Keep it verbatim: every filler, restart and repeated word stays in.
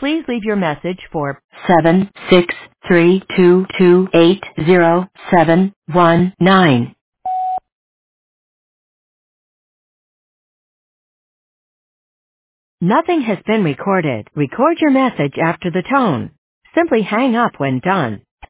Please leave your message for seven six three two two eight zero seven one nine. Nothing has been recorded. Record your message after the tone. Simply hang up when done.